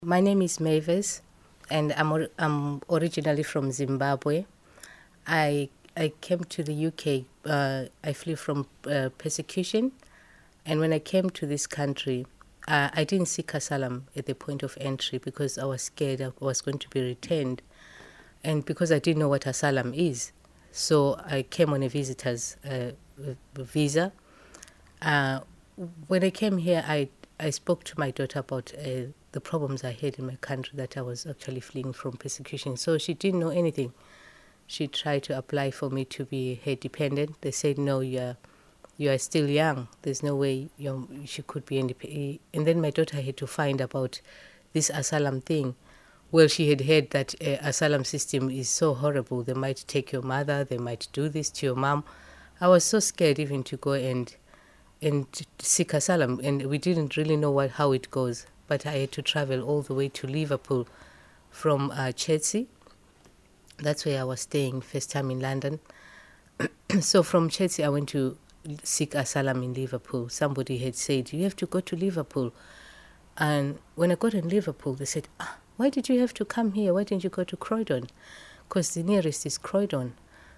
My name is Mavis, and I'm originally from Zimbabwe. I came to the UK. I flee from persecution, and when I came to this country, I didn't seek asylum at the point of entry because I was scared I was going to be returned, and because I didn't know what asylum is. So I came on a visitor's visa. When I came here, I spoke to my daughter about the problems I had in my country, that I was actually fleeing from persecution. So she didn't know anything. She tried to apply for me to be her dependent. They said, no, you are still young. There's no way she could be independent. And then my daughter had to find about this asylum thing. Well, she had heard that asylum system is so horrible. They might take your mother. They might do this to your mom. I was so scared even to go and seek asylum, and we didn't really know how it goes. But I had to travel all the way to Liverpool from Chelsea. That's where I was staying first time in London. So from Chelsea, I went to seek asylum in Liverpool. Somebody had said, you have to go to Liverpool. And when I got in Liverpool, they said, why did you have to come here? Why didn't you go to Croydon? Because the nearest is Croydon.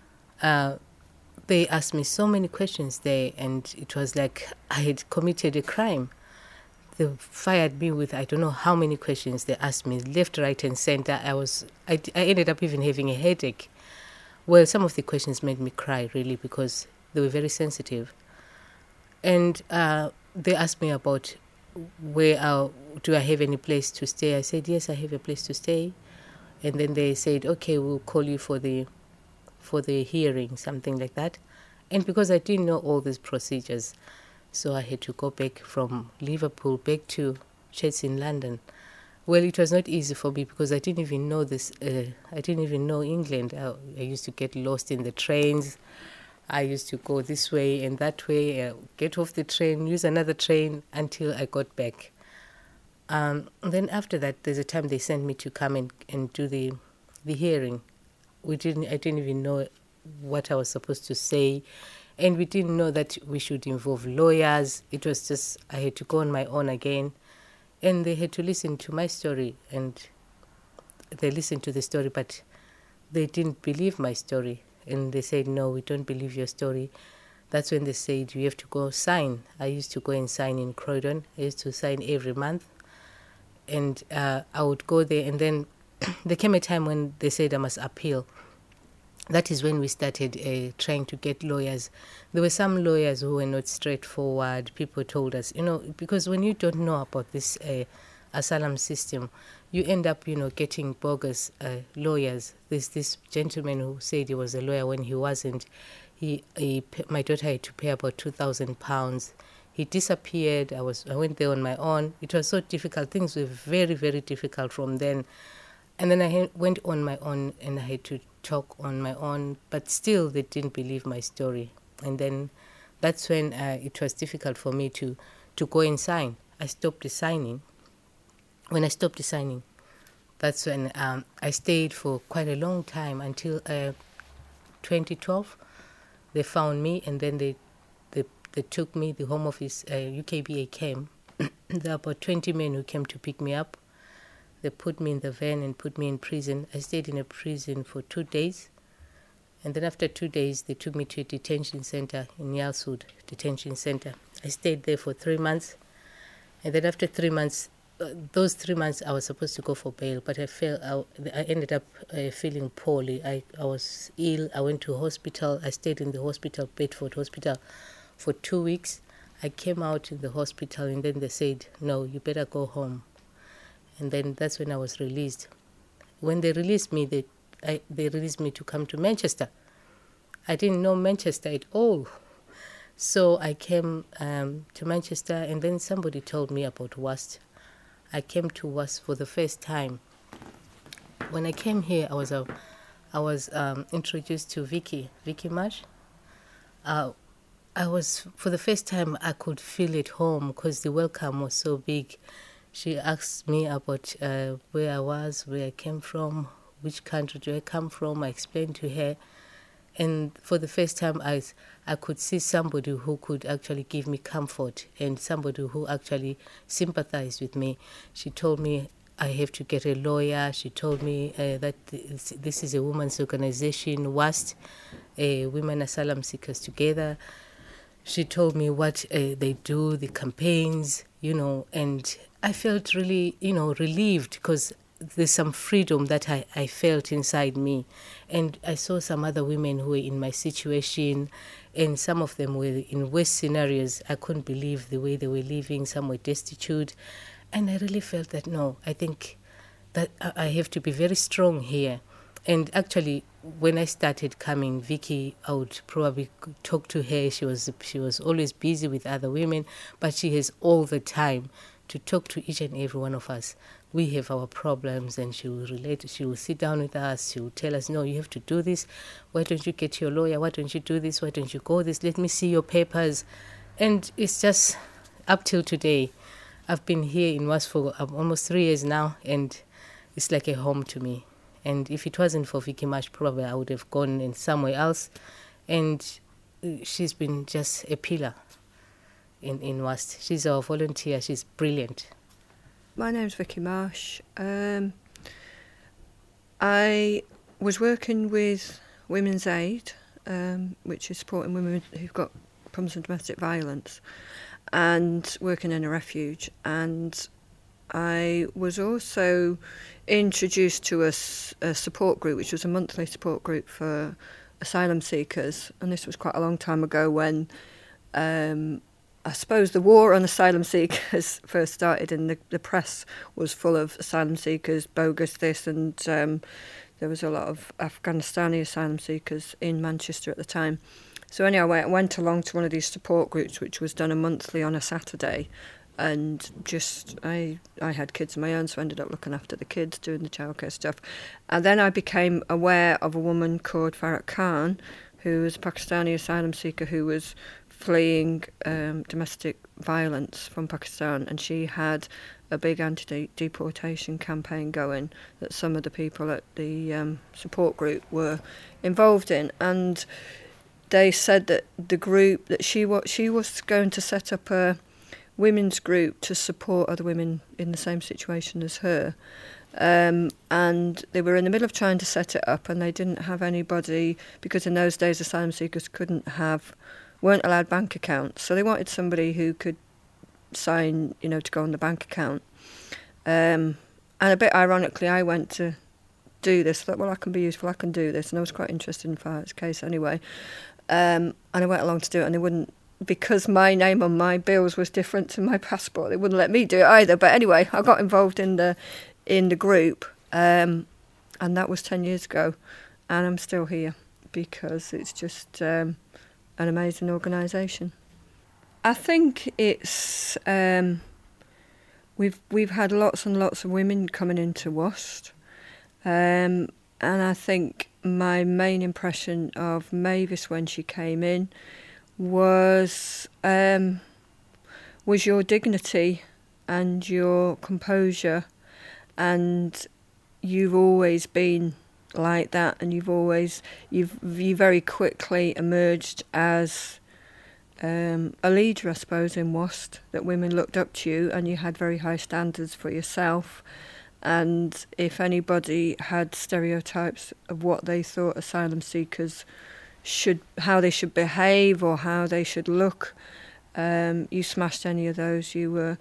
They asked me so many questions there, and it was like I had committed a crime. They fired me with I don't know how many questions they asked me, left, right, and center. I ended up even having a headache. Well, some of the questions made me cry, really, because they were very sensitive. And they asked me about where do I have any place to stay. I said, yes, I have a place to stay. And then they said, okay, we'll call you for the hearing, something like that. And because I didn't know all these procedures, so I had to go back from Liverpool back to Chelsea in London. Well, it was not easy for me because I didn't even know this. I didn't even know England. I used to get lost in the trains. I used to go this way and that way, get off the train, use another train until I got back. Then after that, there's a time they sent me to come and do the hearing. I didn't even know what I was supposed to say, and we didn't know that we should involve lawyers. It was just I had to go on my own again, and they had to listen to my story, and they listened to the story, but they didn't believe my story, and they said, no, we don't believe your story. That's when they said, you have to go sign. I used to go and sign in Croydon. I used to sign every month, and I would go there, and then there came a time when they said I must appeal. That is when we started trying to get lawyers. There were some lawyers who were not straightforward. People told us, because when you don't know about this asylum system, you end up, getting bogus lawyers. There's this gentleman who said he was a lawyer when he wasn't. My daughter had to pay about £2,000. He disappeared. I went there on my own. It was so difficult. Things were very, very difficult from then. And then I went on my own, and I had to talk on my own, but still they didn't believe my story. And then that's when it was difficult for me to go and sign. I stopped the signing. When I stopped the signing, that's when I stayed for quite a long time until 2012. They found me, and then they took me. The Home Office, UKBA came. There were about 20 men who came to pick me up. They put me in the van and put me in prison. I stayed in a prison for 2 days. And then after 2 days, they took me to a detention center in Yalswood Detention Center. I stayed there for 3 months. And then after 3 months, those 3 months I was supposed to go for bail, but I ended up feeling poorly. I was ill. I went to hospital. I stayed in the hospital, Bedford Hospital, for 2 weeks. I came out in the hospital, and then they said, no, you better go home. And then that's when I was released. When they released me, they released me to come to Manchester. I didn't know Manchester at all. So I came to Manchester, and then somebody told me about WAST. I came to WAST for the first time. When I came here, I was introduced to Vicky Marsh. For the first time, I could feel at home because the welcome was so big. She asked me about where I was, where I came from, which country do I come from. I explained to her. And for the first time, I could see somebody who could actually give me comfort and somebody who actually sympathized with me. She told me I have to get a lawyer. She told me that this is a women's organization, WAST, Women Asylum Seekers Together. She told me what they do, the campaigns, and I felt really, relieved, because there's some freedom that I felt inside me. And I saw some other women who were in my situation, and some of them were in worse scenarios. I couldn't believe the way they were living. Some were destitute. And I really felt that, no, I think that I have to be very strong here. And actually, when I started coming, Vicky, I would probably talk to her. She was always busy with other women, but she has all the time to talk to each and every one of us. We have our problems, and she will relate. She will sit down with us. She will tell us, no, you have to do this. Why don't you get your lawyer? Why don't you do this? Why don't you go this? Let me see your papers. And it's just up till today. I've been here in WAS for almost 3 years now, and it's like a home to me. And if it wasn't for Vicky Marsh, probably I would have gone in somewhere else. And she's been just a pillar in WAST. She's our volunteer. She's brilliant. My name's Vicky Marsh. I was working with Women's Aid, which is supporting women who've got problems with domestic violence, and working in a refuge. And I was also introduced to a support group, which was a monthly support group for asylum seekers. And this was quite a long time ago when I suppose the war on asylum seekers first started, and the press was full of asylum seekers, bogus this, and there was a lot of Afghanistani asylum seekers in Manchester at the time. So anyway, I went along to one of these support groups, which was done a monthly on a Saturday, and just I had kids of my own, so I ended up looking after the kids, doing the childcare stuff. And then I became aware of a woman called Farah Khan, who was a Pakistani asylum seeker who was fleeing domestic violence from Pakistan, and she had a big anti-deportation campaign going that some of the people at the support group were involved in. And they said that the group, that she was going to set up a women's group to support other women in the same situation as her. And they were in the middle of trying to set it up, and they didn't have anybody, because in those days asylum seekers weren't allowed bank accounts. So they wanted somebody who could sign, to go on the bank account. And a bit ironically, I went to do this. I thought, well, I can be useful, I can do this. And I was quite interested in Farah's case anyway. And I went along to do it, and they wouldn't, because my name on my bills was different to my passport, they wouldn't let me do it either. But anyway, I got involved in the group, and that was 10 years ago, and I'm still here because it's just an amazing organisation. I think it's we've had lots and lots of women coming into WAST, and I think my main impression of Mavis when she came in was your dignity and your composure, and you've always been like that, and you very quickly emerged as a leader, I suppose, in WAST, that women looked up to you, and you had very high standards for yourself. And if anybody had stereotypes of what they thought asylum seekers how they should behave or how they should look, you smashed any of those. You were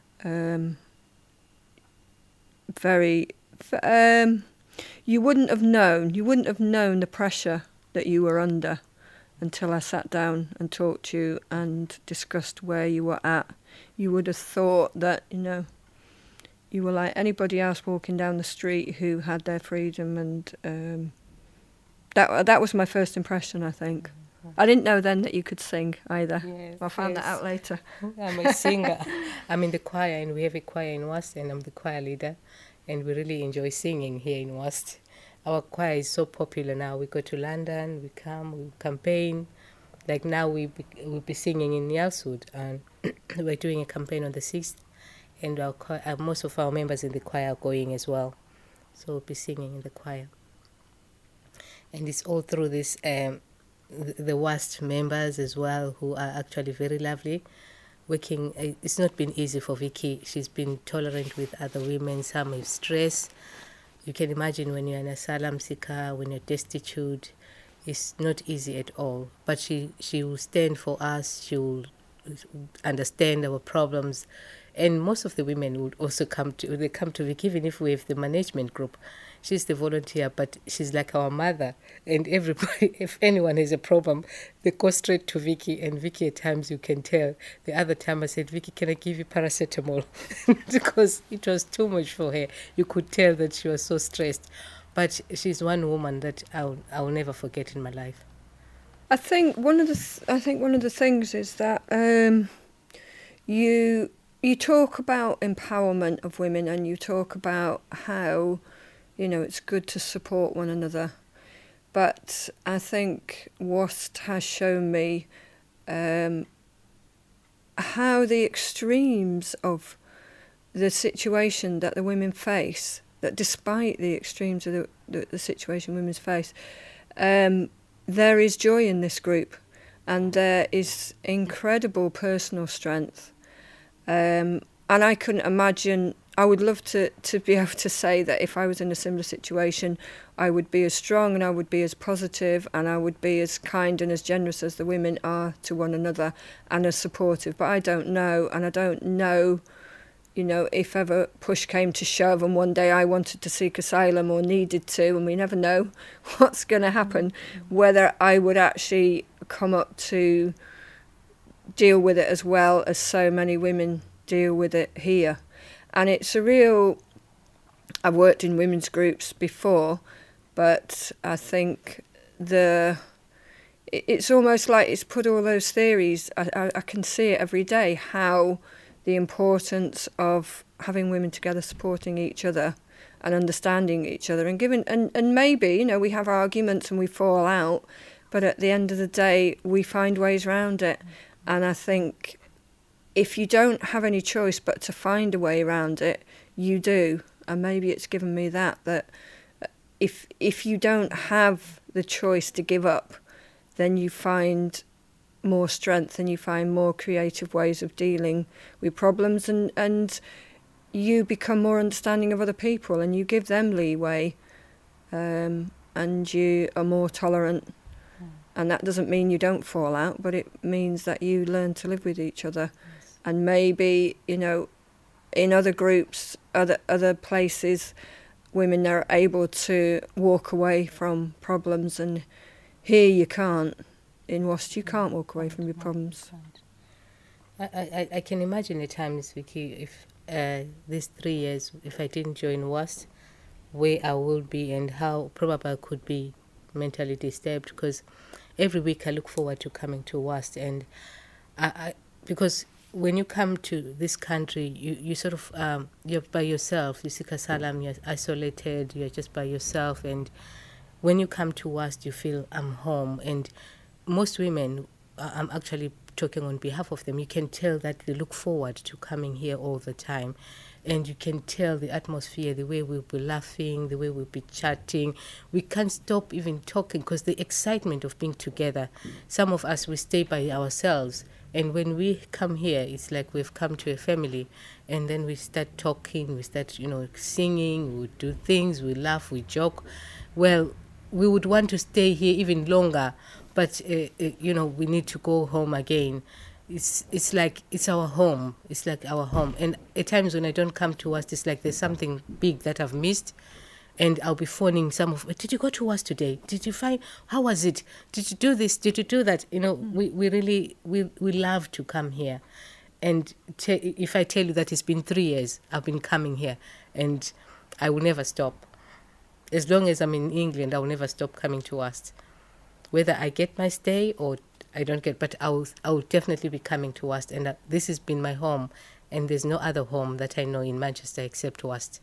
very. You wouldn't have known the pressure that you were under until I sat down and talked to you and discussed where you were at. You would have thought that, you were like anybody else walking down the street who had their freedom, and that was my first impression, I think. I didn't know then that you could sing either. Yes, I found that out later. I'm a singer. I'm in the choir, and we have a choir in WAST, and I'm the choir leader, and we really enjoy singing here in WAST. Our choir is so popular now. We go to London, we come, we campaign. Like now we'll be singing in Yalswood, and we're doing a campaign on the 6th, and most of our members in the choir are going as well. So we'll be singing in the choir. And it's all through this, the WAST members as well, who are actually very lovely. working. It's not been easy for Vicky. She's been tolerant with other women. Some have stress. You can imagine when you're an asylum seeker, when you're destitute, it's not easy at all. But she will stand for us. She will understand our problems. And most of the women would also come to Vicky, even if we have the management group. She's the volunteer, but she's like our mother. And everybody, if anyone has a problem, they go straight to Vicky. And Vicky, at times, you can tell. The other time I said, Vicky, can I give you paracetamol? Because it was too much for her. You could tell that she was so stressed. But she's one woman that I'll never forget in my life. I think one of the things is that you talk about empowerment of women, and you talk about how, it's good to support one another. But I think WAST has shown me how the extremes of the situation that the women face, that despite the extremes of the situation women face, there is joy in this group, and there is incredible personal strength. And I couldn't imagine, I would love to be able to say that if I was in a similar situation, I would be as strong and I would be as positive and I would be as kind and as generous as the women are to one another, and as supportive. But I don't know, and I don't know, if ever push came to shove and one day I wanted to seek asylum or needed to, and we never know what's going to happen, whether I would actually come up to deal with it as well as so many women deal with it here. And it's a real, I've worked in women's groups before, but I think it's almost like it's put all those theories, I can see it every day, how the importance of having women together, supporting each other and understanding each other, and giving, and maybe, we have arguments and we fall out, but at the end of the day, we find ways around it. And I think if you don't have any choice but to find a way around it, you do. And maybe it's given me that if you don't have the choice to give up, then you find more strength and you find more creative ways of dealing with problems, and you become more understanding of other people, and you give them leeway, and you are more tolerant. And that doesn't mean you don't fall out, but it means that you learn to live with each other. Yes. And maybe, in other groups, other places, women are able to walk away from problems, and here you can't. In WAST, you can't walk away from your problems. I can imagine at times, Vicky, if these 3 years, if I didn't join WAST, where I would be and how probably I could be mentally disturbed, because every week I look forward to coming to WAST, and because when you come to this country, you sort of, you're by yourself, you seek asylum, you're isolated, you're just by yourself, and when you come to WAST, you feel I'm home. And most women, I'm actually talking on behalf of them, you can tell that they look forward to coming here all the time. And you can tell the atmosphere, the way we'll be laughing, the way we'll be chatting. We can't stop even talking because the excitement of being together. Some of us, we stay by ourselves. And when we come here, it's like we've come to a family. And then we start talking, we start, singing, we do things, we laugh, we joke. Well, we would want to stay here even longer, but, we need to go home again. It's like it's our home. It's like our home. And at times when I don't come to WAST, it's like there's something big that I've missed. And I'll be phoning did you go to WAST today? Did you find, how was it? Did you do this? Did you do that? We really love to come here. And if I tell you that it's been 3 years, I've been coming here, and I will never stop. As long as I'm in England, I will never stop coming to WAST. Whether I get my stay or I don't get, but I will definitely be coming to WAST, and this has been my home, and there's no other home that I know in Manchester except WAST.